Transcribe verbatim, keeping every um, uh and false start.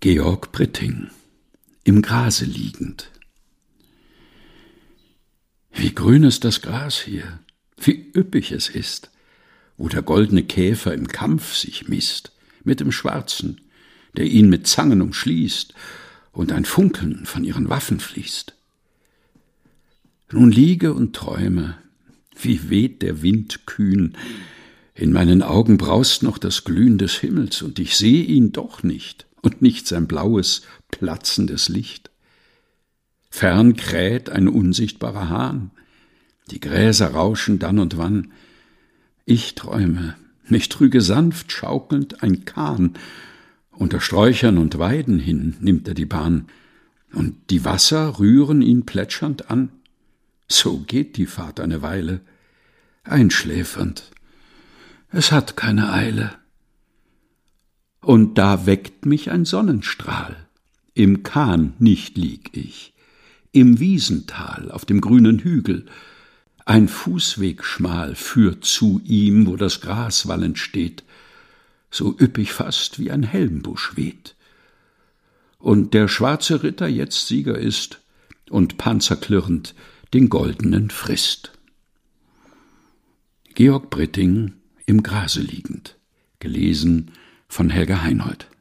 Georg Britting, im Grase liegend. Wie grün ist das Gras hier, wie üppig es ist, wo der goldene Käfer im Kampf sich misst, mit dem Schwarzen, der ihn mit Zangen umschließt und ein Funkeln von ihren Waffen fließt. Nun liege und träume, wie weht der Wind kühn, in meinen Augen braust noch das Glühen des Himmels, und ich seh ihn doch nicht, und nicht sein blaues, platzendes Licht. Fern kräht ein unsichtbarer Hahn, die Gräser rauschen dann und wann. Ich träume, mich trüge sanft schaukelnd ein Kahn, unter Sträuchern und Weiden hin nimmt er die Bahn, und die Wasser rühren ihn plätschernd an. So geht die Fahrt eine Weile, einschläfernd, es hat keine Eile. Und da weckt mich ein Sonnenstrahl, im Kahn nicht lieg ich, im Wiesental auf dem grünen Hügel, ein Fußweg schmal führt zu ihm, wo das Gras wallend steht, so üppig fast wie ein Helmbusch weht. Und der schwarze Ritter jetzt Sieger ist und panzerklirrend den goldenen frisst. Georg Britting, im Grase liegend, gelesen von Helga Heinold.